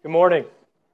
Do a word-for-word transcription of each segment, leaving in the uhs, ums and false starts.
Good morning.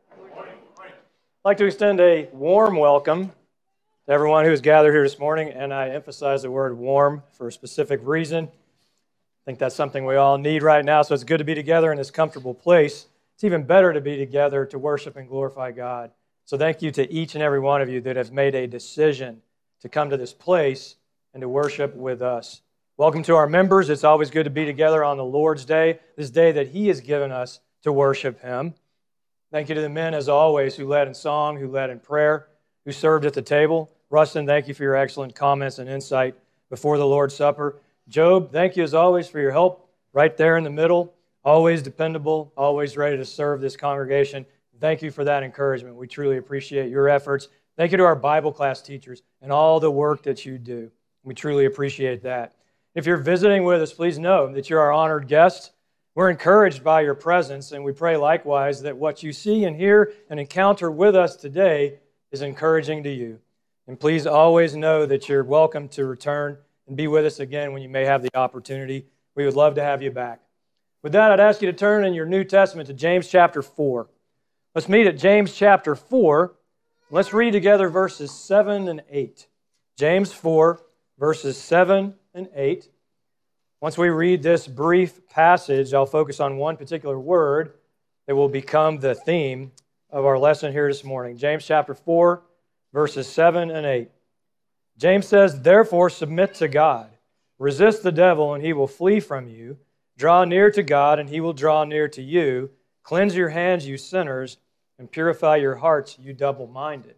I'd like to extend a warm welcome to everyone who has gathered here this morning, and I emphasize the word warm for a specific reason. I think that's something we all need right now, so it's good to be together in this comfortable place. It's even better to be together to worship and glorify God. So thank you to each and every one of you that have made a decision to come to this place and to worship with us. Welcome to our members. It's always good to be together on the Lord's Day, this day that He has given us to worship Him. Thank you to the men, as always, who led in song, who led in prayer, who served at the table. Rustin, thank you for your excellent comments and insight before the Lord's Supper. Job, thank you, as always, for your help right there in the middle. Always dependable, always ready to serve this congregation. Thank you for that encouragement. We truly appreciate your efforts. Thank you to our Bible class teachers and all the work that you do. We truly appreciate that. If you're visiting with us, please know that you're our honored guest. We're encouraged by your presence, and we pray likewise that what you see and hear and encounter with us today is encouraging to you. And please always know that you're welcome to return and be with us again when you may have the opportunity. We would love to have you back. With that, I'd ask you to turn in your New Testament to James chapter four. Let's meet at James chapter four. Let's read together verses seven and eight. James four, verses seven and eight. Once we read this brief passage, I'll focus on one particular word that will become the theme of our lesson here this morning. James chapter four, verses seven and eight. James says, "Therefore submit to God. Resist the devil, and he will flee from you. Draw near to God, and he will draw near to you. Cleanse your hands, you sinners, and purify your hearts, you double-minded."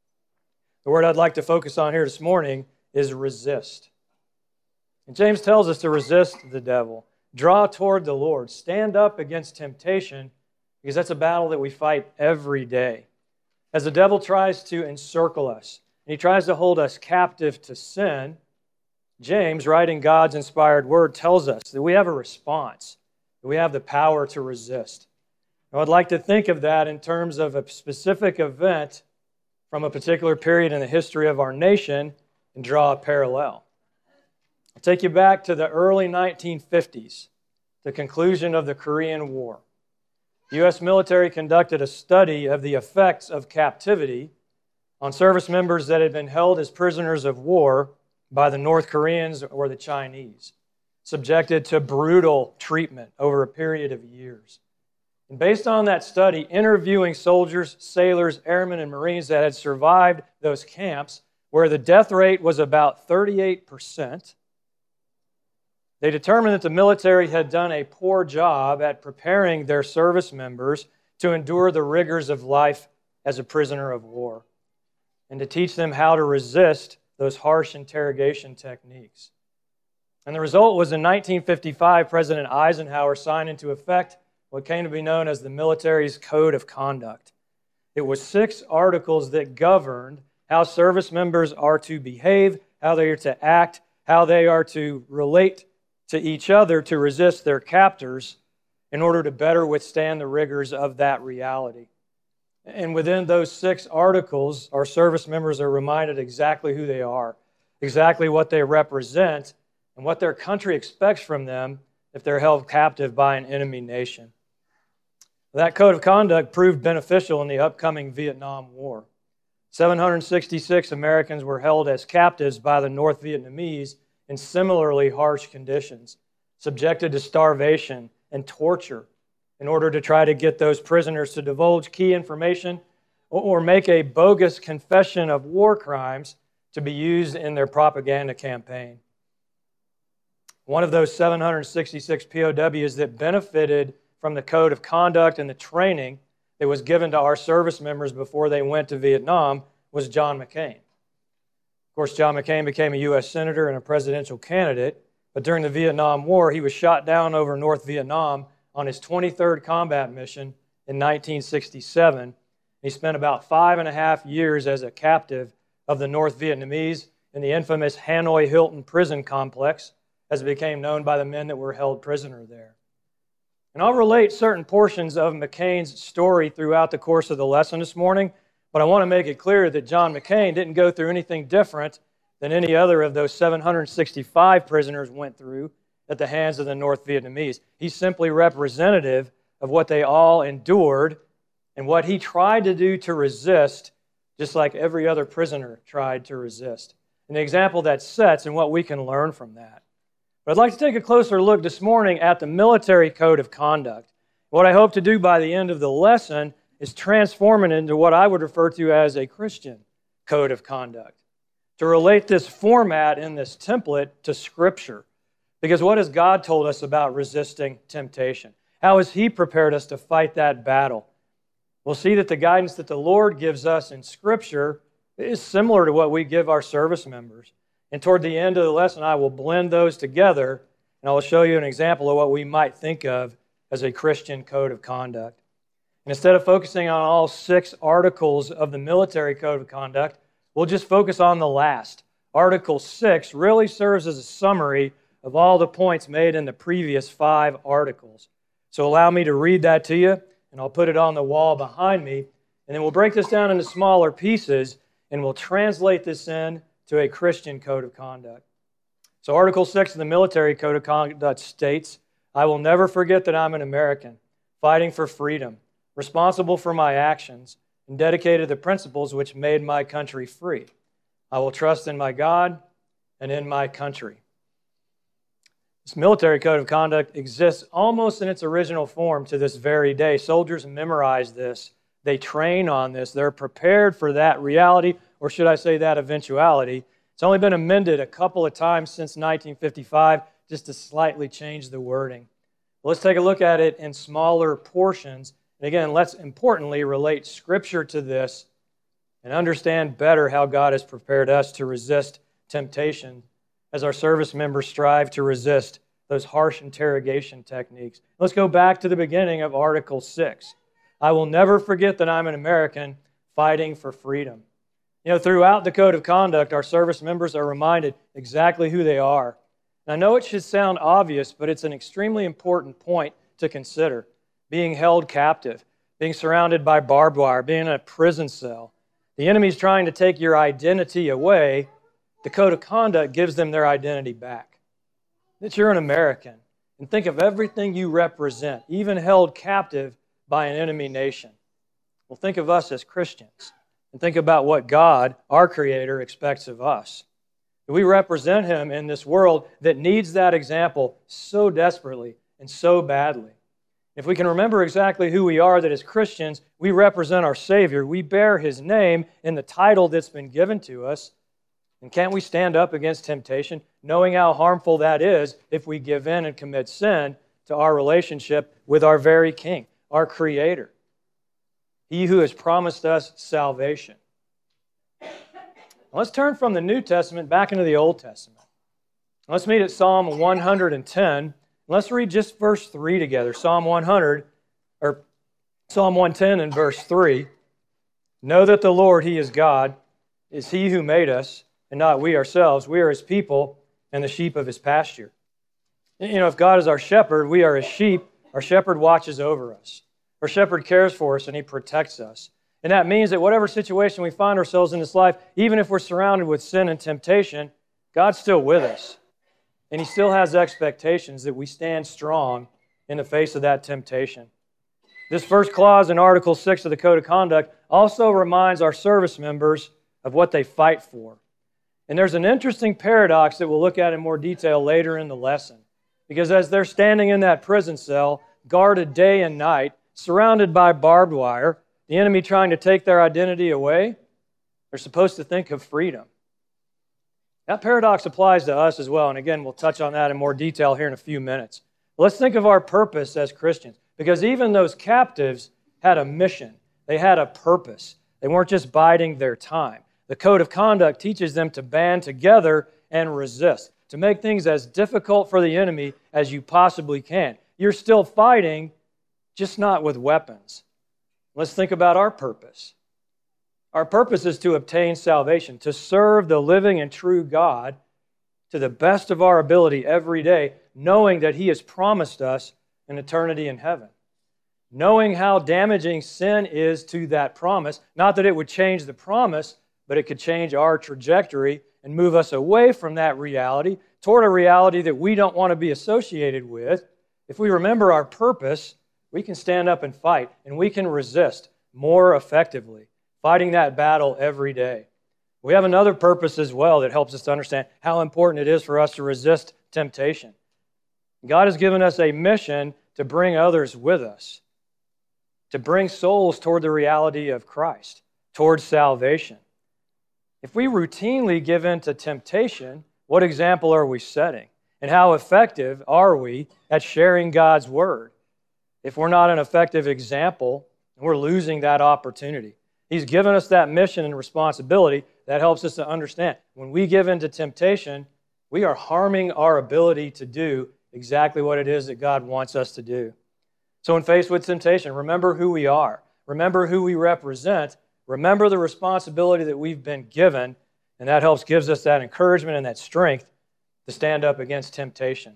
The word I'd like to focus on here this morning is resist. And James tells us to resist the devil, draw toward the Lord, stand up against temptation, because that's a battle that we fight every day. As the devil tries to encircle us, and he tries to hold us captive to sin, James, writing God's inspired word, tells us that we have a response, that we have the power to resist. Now, I'd like to think of that in terms of a specific event from a particular period in the history of our nation and draw a parallel. I'll take you back to the early nineteen fifties, the conclusion of the Korean War. The U S military conducted a study of the effects of captivity on service members that had been held as prisoners of war by the North Koreans or the Chinese, subjected to brutal treatment over a period of years. And based on that study, interviewing soldiers, sailors, airmen, and Marines that had survived those camps, where the death rate was about thirty-eight percent, they determined that the military had done a poor job at preparing their service members to endure the rigors of life as a prisoner of war and to teach them how to resist those harsh interrogation techniques. And the result was in nineteen fifty-five, President Eisenhower signed into effect what came to be known as the military's Code of Conduct. It was six articles that governed how service members are to behave, how they are to act, how they are to relate to each other to resist their captors in order to better withstand the rigors of that reality. And within those six articles, our service members are reminded exactly who they are, exactly what they represent, and what their country expects from them if they're held captive by an enemy nation. That code of conduct proved beneficial in the upcoming Vietnam War. seven hundred sixty-six Americans were held as captives by the North Vietnamese in similarly harsh conditions, subjected to starvation and torture in order to try to get those prisoners to divulge key information or make a bogus confession of war crimes to be used in their propaganda campaign. One of those seven hundred sixty-six P O Ws that benefited from the code of conduct and the training that was given to our service members before they went to Vietnam was John McCain. Of course, John McCain became a U S senator and a presidential candidate, but during the Vietnam War, he was shot down over North Vietnam on his twenty-third combat mission in nineteen sixty-seven. He spent about five and a half years as a captive of the North Vietnamese in the infamous Hanoi Hilton prison complex, as it became known by the men that were held prisoner there. And I'll relate certain portions of McCain's story throughout the course of the lesson this morning, but I want to make it clear that John McCain didn't go through anything different than any other of those seven hundred sixty-five prisoners went through at the hands of the North Vietnamese. He's simply representative of what they all endured and what he tried to do to resist, just like every other prisoner tried to resist. And the example that sets and what we can learn from that. But I'd like to take a closer look this morning at the military code of conduct. What I hope to do by the end of the lesson is transform it into what I would refer to as a Christian code of conduct. To relate this format in this template to Scripture. Because what has God told us about resisting temptation? How has He prepared us to fight that battle? We'll see that the guidance that the Lord gives us in Scripture is similar to what we give our service members. And toward the end of the lesson, I will blend those together, and I will show you an example of what we might think of as a Christian code of conduct. And instead of focusing on all six articles of the military code of conduct, we'll just focus on the last. Article six really serves as a summary of all the points made in the previous five articles. So allow me to read that to you, and I'll put it on the wall behind me, and then we'll break this down into smaller pieces, and we'll translate this in to a Christian code of conduct. So Article six of the military code of conduct states, I will never forget that I'm an American, fighting for freedom, responsible for my actions, and dedicated to the principles which made my country free. I will trust in my God and in my country. This military code of conduct exists almost in its original form to this very day. Soldiers memorize this. They train on this. They're prepared for that reality, or should I say that eventuality. It's only been amended a couple of times since nineteen fifty-five just to slightly change the wording. Well, let's take a look at it in smaller portions. And again, let's importantly relate Scripture to this and understand better how God has prepared us to resist temptation as our service members strive to resist those harsh interrogation techniques. Let's go back to the beginning of Article six. I will never forget that I'm an American fighting for freedom. You know, throughout the Code of Conduct, our service members are reminded exactly who they are. And I know it should sound obvious, but it's an extremely important point to consider. Being held captive, being surrounded by barbed wire, being in a prison cell. The enemy's trying to take your identity away. The Code of Conduct gives them their identity back. That you're an American. And think of everything you represent, even held captive by an enemy nation. Well, think of us as Christians. And think about what God, our Creator, expects of us. We represent Him in this world that needs that example so desperately and so badly. If we can remember exactly who we are, that as Christians, we represent our Savior. We bear His name in the title that's been given to us. And can't we stand up against temptation, knowing how harmful that is if we give in and commit sin to our relationship with our very King, our Creator? He who has promised us salvation. Let's turn from the New Testament back into the Old Testament. Let's meet at Psalm one hundred ten. Let's read just verse three together. Psalm one hundred, or Psalm one ten and verse three. Know that the Lord, He is God, is He who made us, and not we ourselves. We are His people and the sheep of His pasture. You know, if God is our shepherd, we are His sheep. Our shepherd watches over us. Our shepherd cares for us and He protects us. And that means that whatever situation we find ourselves in this life, even if we're surrounded with sin and temptation, God's still with us. And He still has expectations that we stand strong in the face of that temptation. This first clause in Article six of the Code of Conduct also reminds our service members of what they fight for. And there's an interesting paradox that we'll look at in more detail later in the lesson. Because as they're standing in that prison cell, guarded day and night, surrounded by barbed wire, the enemy trying to take their identity away, they're supposed to think of freedom. That paradox applies to us as well, and again, we'll touch on that in more detail here in a few minutes. Let's think of our purpose as Christians, because even those captives had a mission. They had a purpose. They weren't just biding their time. The Code of Conduct teaches them to band together and resist, to make things as difficult for the enemy as you possibly can. You're still fighting, just not with weapons. Let's think about our purpose. Our purpose is to obtain salvation, to serve the living and true God to the best of our ability every day, knowing that He has promised us an eternity in heaven. Knowing how damaging sin is to that promise, not that it would change the promise, but it could change our trajectory and move us away from that reality toward a reality that we don't want to be associated with. If we remember our purpose, we can stand up and fight, and we can resist, more effectively, fighting that battle every day. We have another purpose as well that helps us to understand how important it is for us to resist temptation. God has given us a mission to bring others with us, to bring souls toward the reality of Christ, towards salvation. If we routinely give in to temptation, what example are we setting? And how effective are we at sharing God's word? If we're not an effective example, we're losing that opportunity. He's given us that mission and responsibility that helps us to understand. When we give in to temptation, we are harming our ability to do exactly what it is that God wants us to do. So when faced with temptation, remember who we are. Remember who we represent. Remember the responsibility that we've been given, and that helps gives us that encouragement and that strength to stand up against temptation.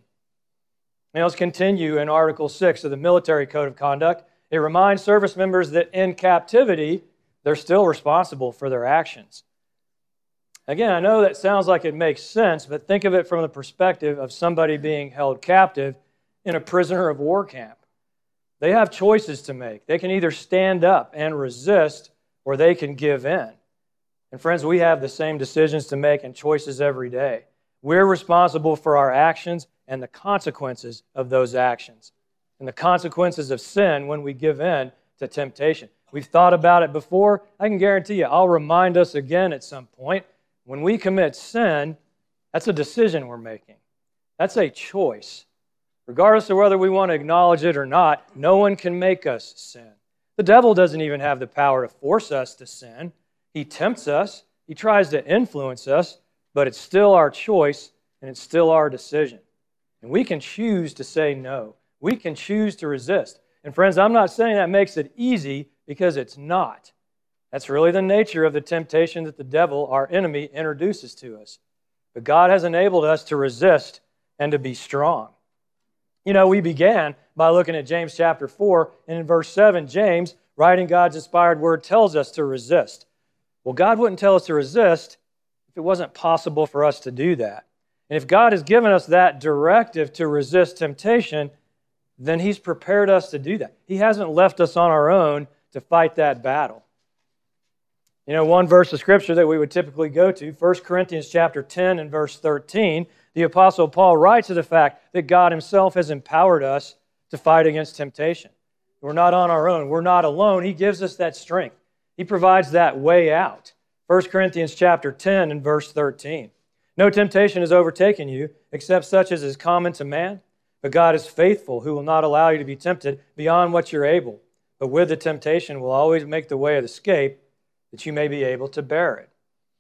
Now let's continue in Article six of the Military Code of Conduct. It reminds service members that in captivity, they're still responsible for their actions. Again, I know that sounds like it makes sense, but think of it from the perspective of somebody being held captive in a prisoner of war camp. They have choices to make. They can either stand up and resist, or they can give in. And friends, we have the same decisions to make and choices every day. We're responsible for our actions and the consequences of those actions, and the consequences of sin when we give in to temptation. We've thought about it before. I can guarantee you, I'll remind us again at some point. When we commit sin, that's a decision we're making. That's a choice. Regardless of whether we want to acknowledge it or not, no one can make us sin. The devil doesn't even have the power to force us to sin. He tempts us. He tries to influence us, but it's still our choice and it's still our decision. And we can choose to say no. We can choose to resist. And friends, I'm not saying that makes it easy, because it's not. That's really the nature of the temptation that the devil, our enemy, introduces to us. But God has enabled us to resist and to be strong. You know, we began by looking at James chapter four, and in verse seven, James, writing God's inspired word, tells us to resist. Well, God wouldn't tell us to resist if it wasn't possible for us to do that. And if God has given us that directive to resist temptation, then He's prepared us to do that. He hasn't left us on our own to fight that battle. You know, one verse of Scripture that we would typically go to, First Corinthians chapter ten and verse thirteen, the Apostle Paul writes of the fact that God Himself has empowered us to fight against temptation. We're not on our own. We're not alone. He gives us that strength. He provides that way out. First Corinthians chapter ten and verse thirteen. No temptation has overtaken you, except such as is common to man. But God is faithful, who will not allow you to be tempted beyond what you're able. But with the temptation will always make the way of escape, that you may be able to bear it.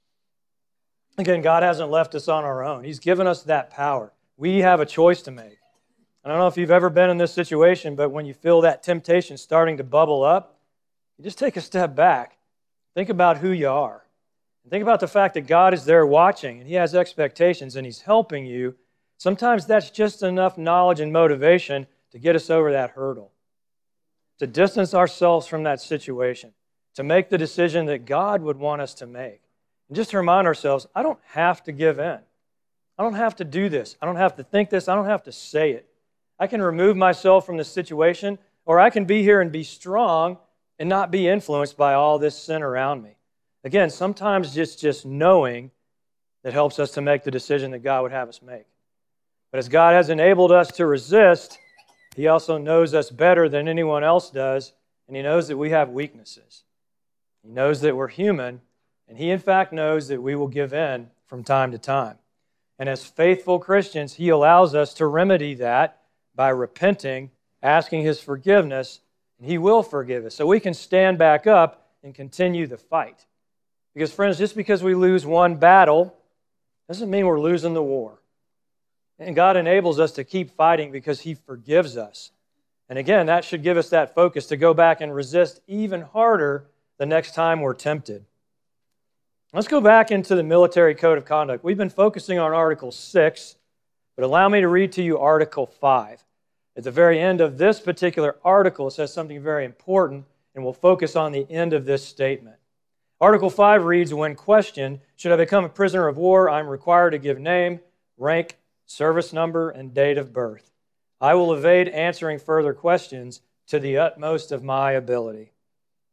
Again, God hasn't left us on our own. He's given us that power. We have a choice to make. I don't know if you've ever been in this situation, but when you feel that temptation starting to bubble up, you just take a step back. Think about who you are. Think about the fact that God is there watching, and He has expectations, and He's helping you. Sometimes that's just enough knowledge and motivation to get us over that hurdle, to distance ourselves from that situation, to make the decision that God would want us to make. And just to remind ourselves, I don't have to give in. I don't have to do this. I don't have to think this. I don't have to say it. I can remove myself from the situation, or I can be here and be strong and not be influenced by all this sin around me. Again, sometimes just, just knowing that helps us to make the decision that God would have us make. But as God has enabled us to resist, He also knows us better than anyone else does, and He knows that we have weaknesses. He knows that we're human, and He in fact knows that we will give in from time to time. And as faithful Christians, He allows us to remedy that by repenting, asking His forgiveness, and He will forgive us. So we can stand back up and continue the fight. Because friends, just because we lose one battle doesn't mean we're losing the war. And God enables us to keep fighting because He forgives us. And again, that should give us that focus to go back and resist even harder the next time we're tempted. Let's go back into the Military Code of Conduct. We've been focusing on Article six, but allow me to read to you Article five. At the very end of this particular article, it says something very important, and we'll focus on the end of this statement. Article five reads, when questioned, should I become a prisoner of war, I am required to give name, rank, service number, and date of birth. I will evade answering further questions to the utmost of my ability.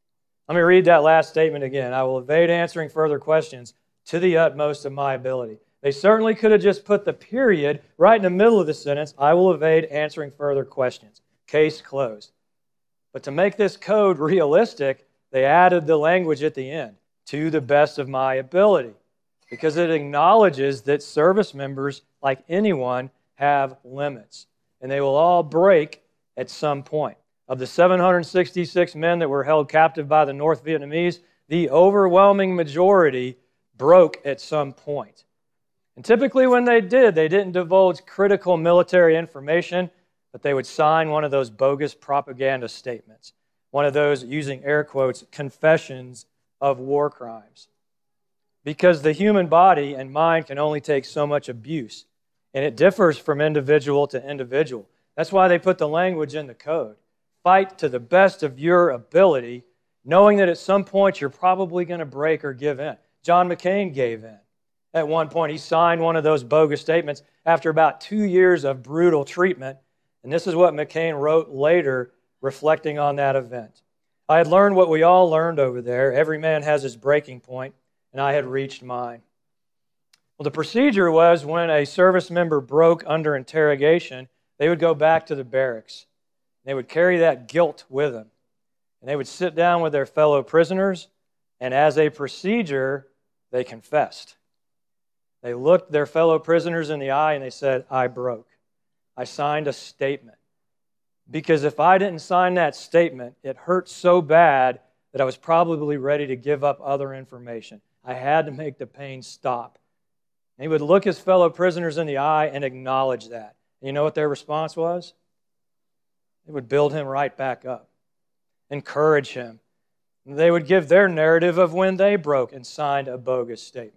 Let me read that last statement again. I will evade answering further questions to the utmost of my ability. They certainly could have just put the period right in the middle of the sentence. I will evade answering further questions. Case closed. But to make this code realistic, they added the language at the end, to the best of my ability, because it acknowledges that service members, like anyone, have limits, and they will all break at some point. Of the seven hundred sixty-six men that were held captive by the North Vietnamese, the overwhelming majority broke at some point. And typically when they did, they didn't divulge critical military information, but they would sign one of those bogus propaganda statements, one of those, using air quotes, confessions of war crimes. Because the human body and mind can only take so much abuse, and it differs from individual to individual. That's why they put the language in the code. Fight to the best of your ability, knowing that at some point you're probably going to break or give in. John McCain gave in. At one point, he signed one of those bogus statements after about two years of brutal treatment, and this is what McCain wrote later, reflecting on that event. I had learned what we all learned over there. Every man has his breaking point, and I had reached mine. Well, the procedure was when a service member broke under interrogation, they would go back to the barracks. They would carry that guilt with them. And they would sit down with their fellow prisoners, and as a procedure, they confessed. They looked their fellow prisoners in the eye and they said, I broke. I signed a statement. Because if I didn't sign that statement, it hurt so bad that I was probably ready to give up other information. I had to make the pain stop. And he would look his fellow prisoners in the eye and acknowledge that. And you know what their response was? They would build him right back up, encourage him. And they would give their narrative of when they broke and signed a bogus statement.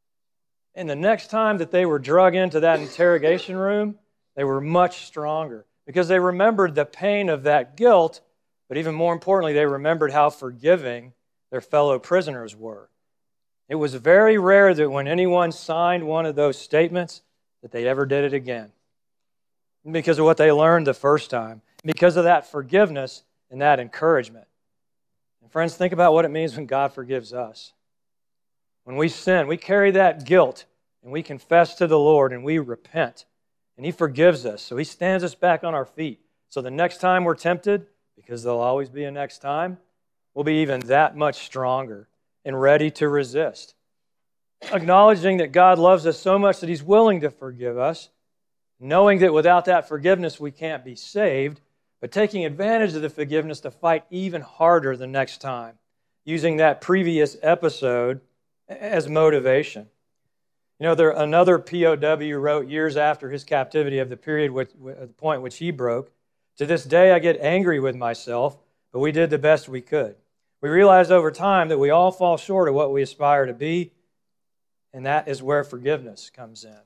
And the next time that they were drug into that interrogation room, they were much stronger because they remembered the pain of that guilt, but even more importantly, they remembered how forgiving their fellow prisoners were. It was very rare that when anyone signed one of those statements that they ever did it again. Because of what they learned the first time, because of that forgiveness and that encouragement. And friends, think about what it means when God forgives us. When we sin, we carry that guilt and we confess to the Lord and we repent. And He forgives us. So He stands us back on our feet. So the next time we're tempted, because there'll always be a next time, we'll be even that much stronger and ready to resist. Acknowledging that God loves us so much that He's willing to forgive us, knowing that without that forgiveness we can't be saved, but taking advantage of the forgiveness to fight even harder the next time, using that previous episode as motivation. You know, there another P O W wrote years after his captivity of the period, which, at the point which he broke, to this day I get angry with myself, but we did the best we could. We realized over time that we all fall short of what we aspire to be, and that is where forgiveness comes in.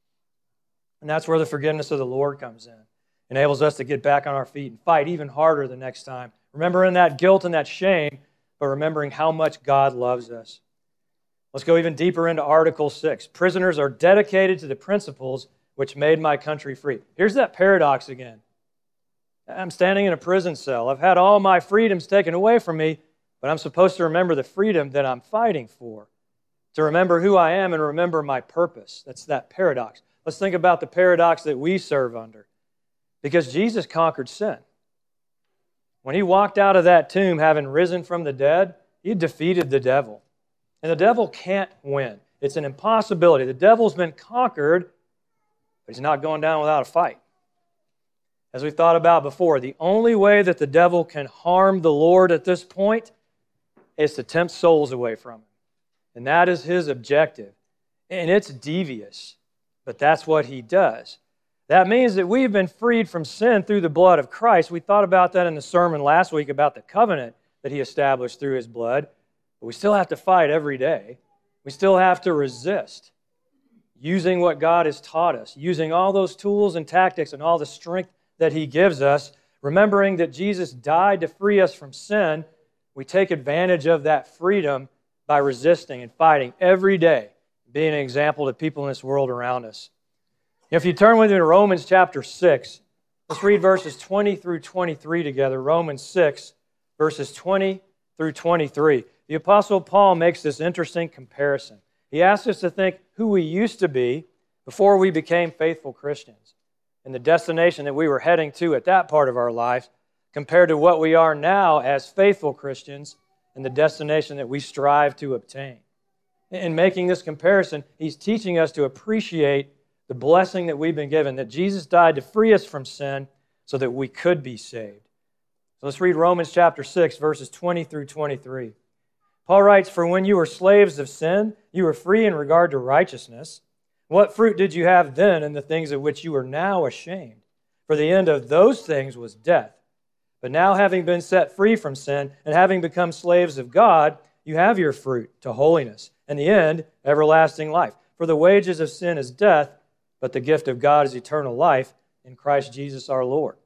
And that's where the forgiveness of the Lord comes in. Enables us to get back on our feet and fight even harder the next time. Remembering that guilt and that shame, but remembering how much God loves us. Let's go even deeper into Article six. Prisoners are dedicated to the principles which made my country free. Here's that paradox again. I'm standing in a prison cell. I've had all my freedoms taken away from me, but I'm supposed to remember the freedom that I'm fighting for. To remember who I am and remember my purpose. That's that paradox. Let's think about the paradox that we serve under. Because Jesus conquered sin. When He walked out of that tomb having risen from the dead, He defeated the devil. And the devil can't win. It's an impossibility. The devil's been conquered, but he's not going down without a fight. As we thought about before, the only way that the devil can harm the Lord at this point is to tempt souls away from Him. And that is his objective. And it's devious, but that's what he does. That means that we've been freed from sin through the blood of Christ. We thought about that in the sermon last week about the covenant that He established through His blood. But we still have to fight every day. We still have to resist, using what God has taught us, using all those tools and tactics and all the strength that He gives us, remembering that Jesus died to free us from sin. We take advantage of that freedom by resisting and fighting every day, being an example to people in this world around us. If you turn with me to Romans chapter six, let's read verses twenty through twenty-three together. Romans six, verses twenty through twenty-three, the Apostle Paul makes this interesting comparison. He asks us to think who we used to be before we became faithful Christians and the destination that we were heading to at that part of our life compared to what we are now as faithful Christians and the destination that we strive to obtain. In making this comparison, he's teaching us to appreciate the blessing that we've been given, that Jesus died to free us from sin so that we could be saved. So let's read Romans chapter six, verses twenty through twenty-three. Paul writes, "For when you were slaves of sin, you were free in regard to righteousness. What fruit did you have then in the things of which you are now ashamed? For the end of those things was death. But now, having been set free from sin and having become slaves of God, you have your fruit to holiness, and the end, everlasting life. For the wages of sin is death, but the gift of God is eternal life in Christ Jesus our Lord."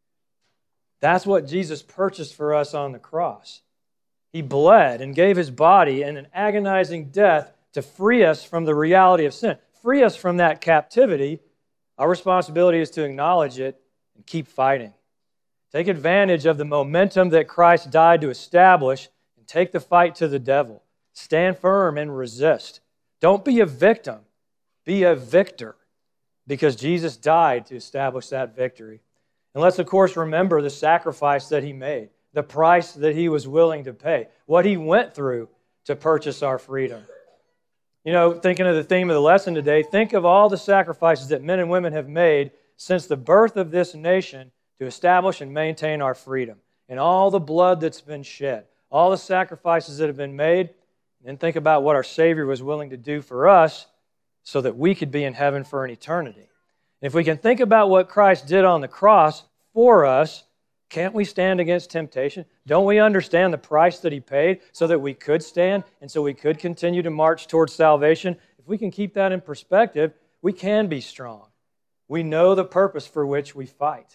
That's what Jesus purchased for us on the cross. He bled and gave his body in an agonizing death to free us from the reality of sin, free us from that captivity. Our responsibility is to acknowledge it and keep fighting. Take advantage of the momentum that Christ died to establish and take the fight to the devil. Stand firm and resist. Don't be a victim. Be a victor, because Jesus died to establish that victory. And let's, of course, remember the sacrifice that he made, the price that he was willing to pay, what he went through to purchase our freedom. You know, thinking of the theme of the lesson today, think of all the sacrifices that men and women have made since the birth of this nation to establish and maintain our freedom, and all the blood that's been shed, all the sacrifices that have been made, and then think about what our Savior was willing to do for us so that we could be in heaven for an eternity. And if we can think about what Christ did on the cross for us, can't we stand against temptation? Don't we understand the price that he paid so that we could stand and so we could continue to march towards salvation? If we can keep that in perspective, we can be strong. We know the purpose for which we fight.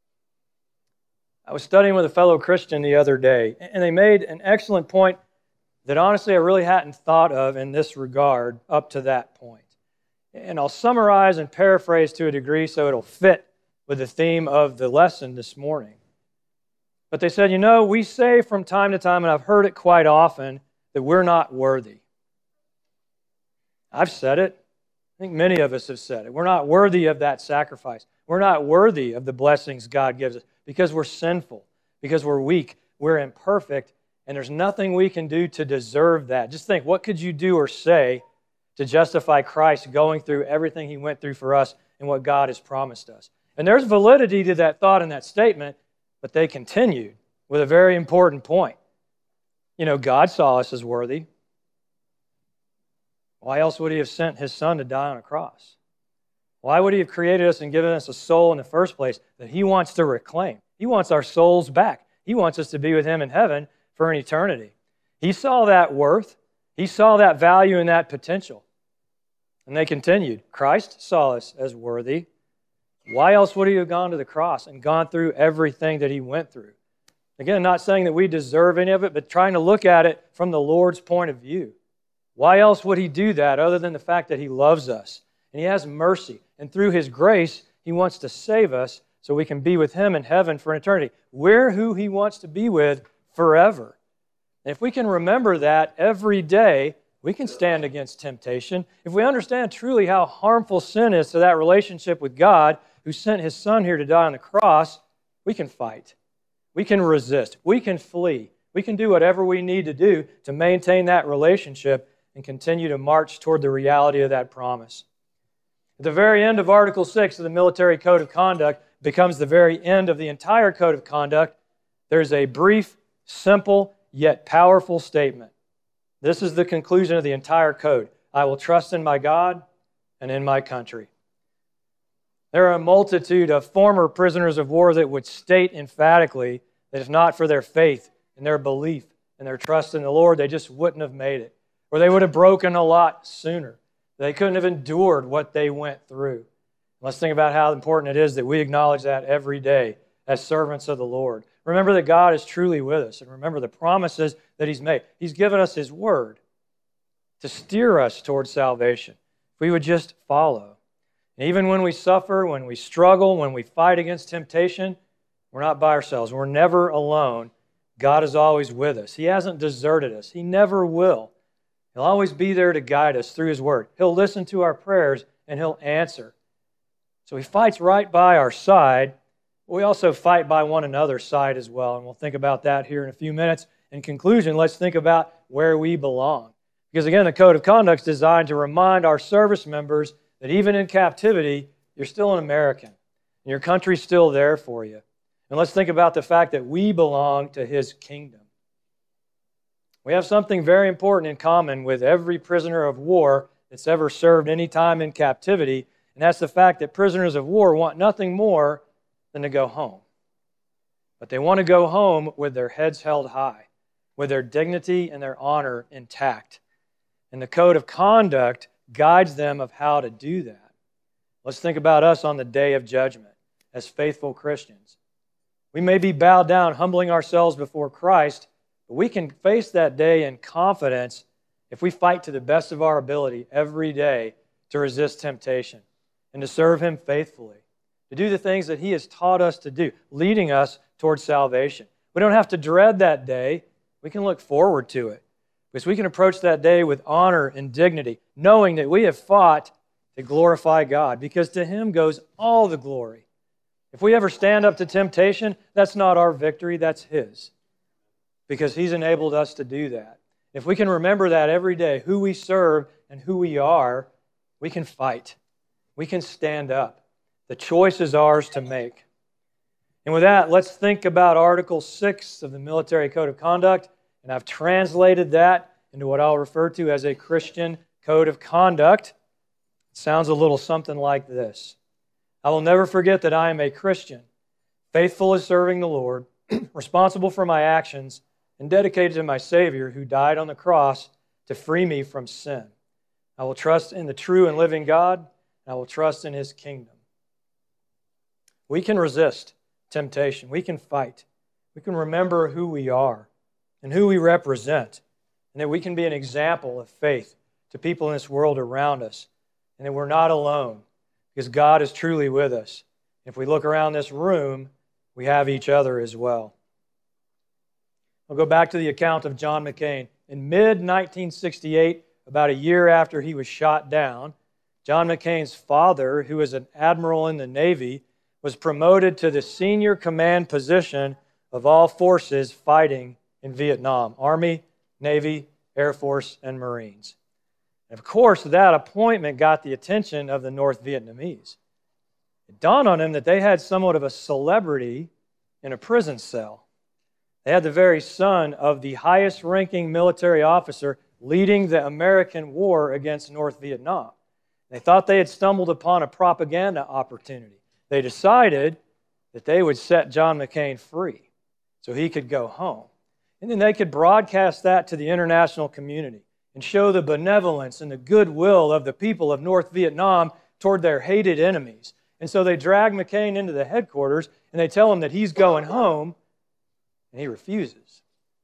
I was studying with a fellow Christian the other day, and they made an excellent point that honestly I really hadn't thought of in this regard up to that point. And I'll summarize and paraphrase to a degree so it'll fit with the theme of the lesson this morning. But they said, you know, we say from time to time, and I've heard it quite often, that we're not worthy. I've said it. I think many of us have said it. We're not worthy of that sacrifice. We're not worthy of the blessings God gives us because we're sinful, because we're weak, we're imperfect, and there's nothing we can do to deserve that. Just think, what could you do or say to justify Christ going through everything he went through for us and what God has promised us? And there's validity to that thought and that statement, but they continued with a very important point. You know, God saw us as worthy. Why else would he have sent his Son to die on a cross? Why would he have created us and given us a soul in the first place that he wants to reclaim? He wants our souls back. He wants us to be with him in heaven for an eternity. He saw that worth. He saw that value and that potential. And they continued. Christ saw us as worthy. Why else would he have gone to the cross and gone through everything that he went through? Again, not saying that we deserve any of it, but trying to look at it from the Lord's point of view. Why else would he do that other than the fact that he loves us and he has mercy? And through his grace, he wants to save us so we can be with him in heaven for an eternity. We're who he wants to be with forever. And if we can remember that every day, we can stand against temptation. If we understand truly how harmful sin is to that relationship with God, who sent his Son here to die on the cross, we can fight. We can resist. We can flee. We can do whatever we need to do to maintain that relationship and continue to march toward the reality of that promise. At the very end of Article six of the Military Code of Conduct becomes the very end of the entire Code of Conduct. There's a brief, simple, yet powerful statement. This is the conclusion of the entire code. I will trust in my God and in my country. There are a multitude of former prisoners of war that would state emphatically that if not for their faith and their belief and their trust in the Lord, they just wouldn't have made it. Or they would have broken a lot sooner. They couldn't have endured what they went through. Let's think about how important it is that we acknowledge that every day as servants of the Lord. Remember that God is truly with us, and remember the promises that he's made. He's given us his word to steer us towards salvation. If we would just follow. And even when we suffer, when we struggle, when we fight against temptation, we're not by ourselves. We're never alone. God is always with us. He hasn't deserted us. He never will. He'll always be there to guide us through His Word. He'll listen to our prayers and He'll answer. So He fights right by our side. We also fight by one another's side as well, and we'll think about that here in a few minutes. In conclusion, let's think about where we belong. Because again, the Code of Conduct is designed to remind our service members that even in captivity, you're still an American, and your country's still there for you. And let's think about the fact that we belong to His kingdom. We have something very important in common with every prisoner of war that's ever served any time in captivity, and that's the fact that prisoners of war want nothing more than to go home. But they want to go home with their heads held high, with their dignity and their honor intact. And the Code of Conduct guides them of how to do that. Let's think about us on the day of judgment as faithful Christians. We may be bowed down, humbling ourselves before Christ, but we can face that day in confidence if we fight to the best of our ability every day to resist temptation and to serve Him faithfully, to do the things that He has taught us to do, leading us towards salvation. We don't have to dread that day. We can look forward to it because we can approach that day with honor and dignity, knowing that we have fought to glorify God, because to Him goes all the glory. If we ever stand up to temptation, that's not our victory, that's His, because He's enabled us to do that. If we can remember that every day, who we serve and who we are, we can fight. We can stand up. The choice is ours to make. And with that, let's think about Article six of the Military Code of Conduct, and I've translated that into what I'll refer to as a Christian Code of Conduct. It sounds a little something like this. I will never forget that I am a Christian, faithful in serving the Lord, responsible for my actions, and dedicated to my Savior who died on the cross to free me from sin. I will trust in the true and living God, and I will trust in His kingdom. We can resist temptation. We can fight. We can remember who we are and who we represent, and that we can be an example of faith to people in this world around us, and that we're not alone because God is truly with us. If we look around this room, we have each other as well. I'll go back to the account of John McCain. In mid nineteen sixty-eight, about a year after he was shot down, John McCain's father, who was an admiral in the Navy, was promoted to the senior command position of all forces fighting in Vietnam: Army, Navy, Air Force, and Marines. And of course, that appointment got the attention of the North Vietnamese. It dawned on him that they had somewhat of a celebrity in a prison cell. They had the very son of the highest-ranking military officer leading the American war against North Vietnam. They thought they had stumbled upon a propaganda opportunity. They decided that they would set John McCain free so he could go home. And then they could broadcast that to the international community and show the benevolence and the goodwill of the people of North Vietnam toward their hated enemies. And so they drag McCain into the headquarters and they tell him that he's going home, and he refuses.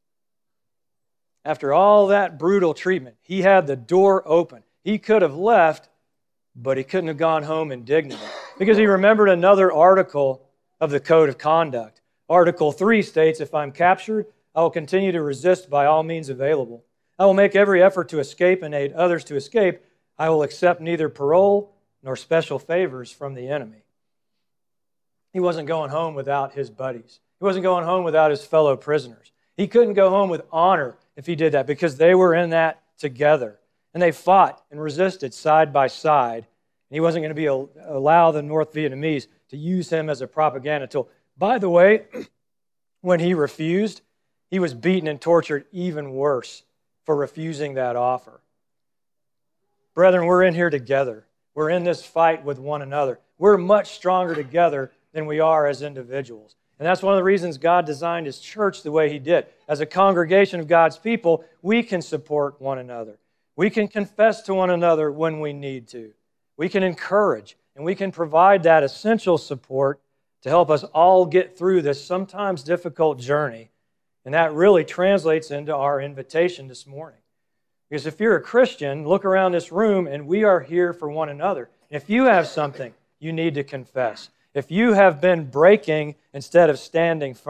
After all that brutal treatment, he had the door open. He could have left, but he couldn't have gone home in dignity because he remembered another article of the Code of Conduct. Article three states, "If I'm captured, I will continue to resist by all means available. I will make every effort to escape and aid others to escape. I will accept neither parole nor special favors from the enemy." He wasn't going home without his buddies. He wasn't going home without his fellow prisoners. He couldn't go home with honor if he did that because they were in that together. And they fought and resisted side by side. And he wasn't going to be allow the North Vietnamese to use him as a propaganda tool. By the way, when he refused, he was beaten and tortured even worse for refusing that offer. Brethren, we're in here together. We're in this fight with one another. We're much stronger together than we are as individuals. And that's one of the reasons God designed His church the way He did. As a congregation of God's people, we can support one another. We can confess to one another when we need to. We can encourage, and we can provide that essential support to help us all get through this sometimes difficult journey. And that really translates into our invitation this morning. Because if you're a Christian, look around this room, and we are here for one another. If you have something you need to confess, if you have been breaking instead of standing firm,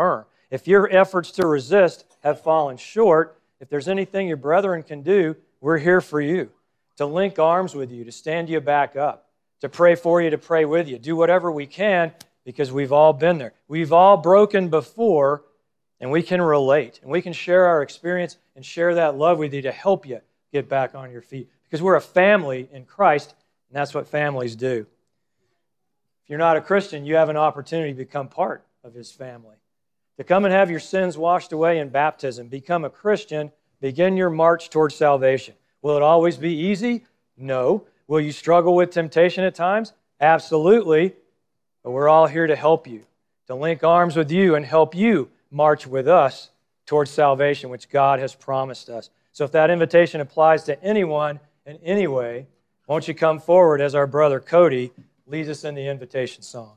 If your efforts to resist have fallen short, if there's anything your brethren can do, we're here for you, to link arms with you, to stand you back up, to pray for you, to pray with you. Do whatever we can, because we've all been there. We've all broken before, and we can relate, and we can share our experience and share that love with you to help you get back on your feet, because we're a family in Christ, and that's what families do. If you're not a Christian, you have an opportunity to become part of His family, to come and have your sins washed away in baptism, become a Christian, begin your march towards salvation. Will it always be easy? No. Will you struggle with temptation at times? Absolutely. But we're all here to help you, to link arms with you and help you march with us towards salvation, which God has promised us. So if that invitation applies to anyone in any way, won't you come forward as our brother Cody leads us in the invitation song?